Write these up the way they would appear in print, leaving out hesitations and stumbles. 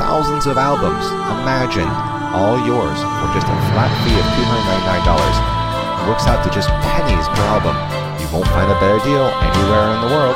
thousands of albums. Imagine, all yours for just a flat fee of $299. It works out to just pennies per album. You won't find a better deal anywhere in the world.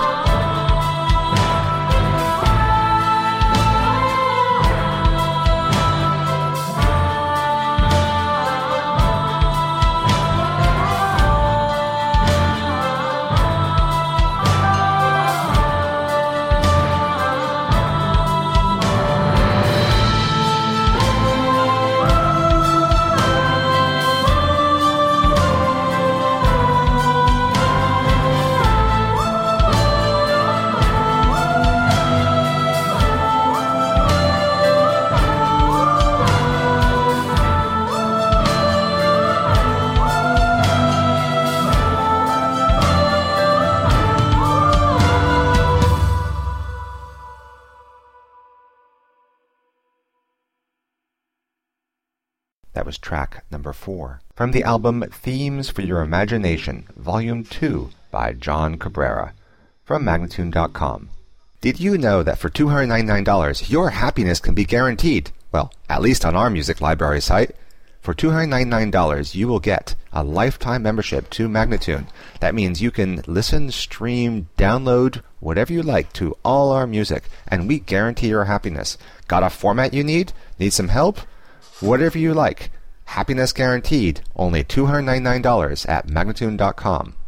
That was track number 4 from the album Themes for Your Imagination, Volume 2 by John Cabrera from Magnatune.com. Did you know that for $299 your happiness can be guaranteed? Well, at least on our music library site. For $299 you will get a lifetime membership to Magnatune. That means you can listen, stream, download, whatever you like to all our music, and we guarantee your happiness. Got a format you need? Need some help? Whatever you like. Happiness guaranteed. Only $299 at Magnatune.com.